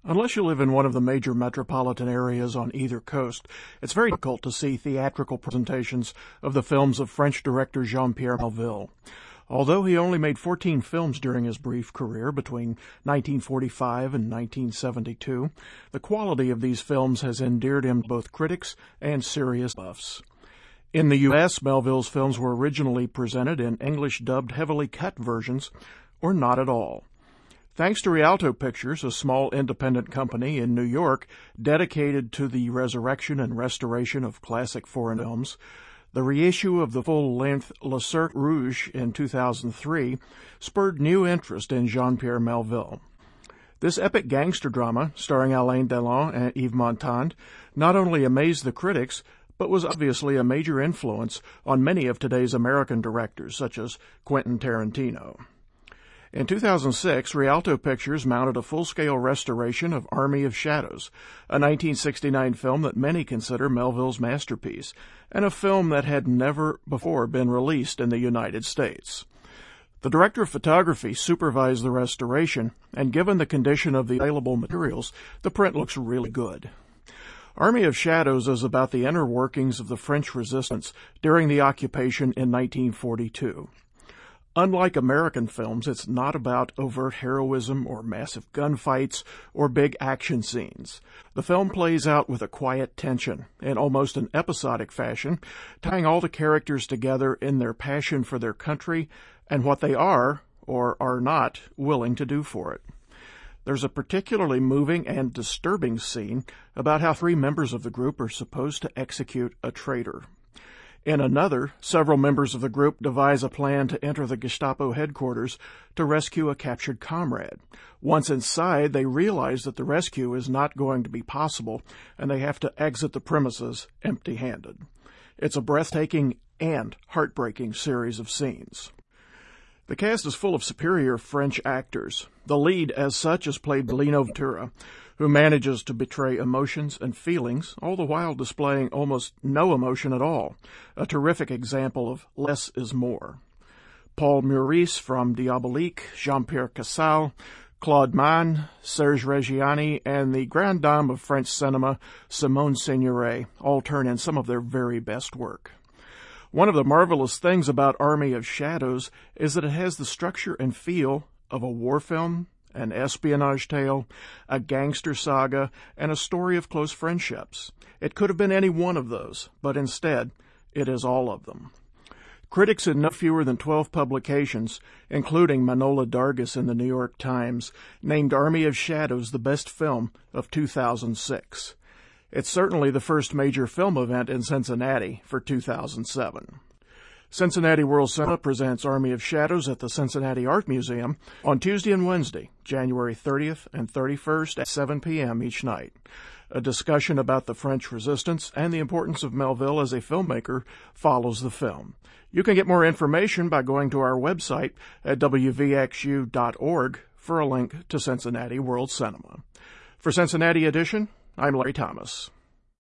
Unless you live in one of the major metropolitan areas on either coast, it's very difficult to see theatrical presentations of the films of French director Jean-Pierre Melville. Although he only made 14 films during his brief career between 1945 and 1972, the quality of these films has endeared him to both critics and serious buffs. In the U.S., Melville's films were originally presented in English-dubbed, heavily cut versions, or not at all. Thanks to Rialto Pictures, a small independent company in New York dedicated to the resurrection and restoration of classic foreign films, the reissue of the full-length Le Cercle Rouge in 2003 spurred new interest in Jean-Pierre Melville. This epic gangster drama, starring Alain Delon and Yves Montand, not only amazed the critics, but was obviously a major influence on many of today's American directors, such as Quentin Tarantino. In 2006, Rialto Pictures mounted a full-scale restoration of Army of Shadows, a 1969 film that many consider Melville's masterpiece, and a film that had never before been released in the United States. The director of photography supervised the restoration, and given the condition of the available materials, the print looks really good. Army of Shadows is about the inner workings of the French resistance during the occupation in 1942. Unlike American films, it's not about overt heroism or massive gunfights or big action scenes. The film plays out with a quiet tension, in almost an episodic fashion, tying all the characters together in their passion for their country and what they are, or are not, willing to do for it. There's a particularly moving and disturbing scene about how 3 members of the group are supposed to execute a traitor. In another, several members of the group devise a plan to enter the Gestapo headquarters to rescue a captured comrade. Once inside, they realize that the rescue is not going to be possible, and they have to exit the premises empty-handed. It's a breathtaking and heartbreaking series of scenes. The cast is full of superior French actors. The lead, as such, is played by Lino Ventura, who manages to betray emotions and feelings, all the while displaying almost no emotion at all, a terrific example of less is more. Paul Meurice from Diabolique, Jean-Pierre Cassel, Claude Mann, Serge Reggiani, and the grande dame of French cinema, Simone Signoret, all turn in some of their very best work. One of the marvelous things about Army of Shadows is that it has the structure and feel of a war film, an espionage tale, a gangster saga, and a story of close friendships. It could have been any one of those, but instead, it is all of them. Critics in no fewer than 12 publications, including Manola Dargis in the New York Times, named Army of Shadows the best film of 2006. It's certainly the first major film event in Cincinnati for 2007. Cincinnati World Cinema presents Army of Shadows at the Cincinnati Art Museum on Tuesday and Wednesday, January 30th and 31st at 7 p.m. each night. A discussion about the French resistance and the importance of Melville as a filmmaker follows the film. You can get more information by going to our website at wvxu.org for a link to Cincinnati World Cinema. For Cincinnati Edition, I'm Larry Thomas.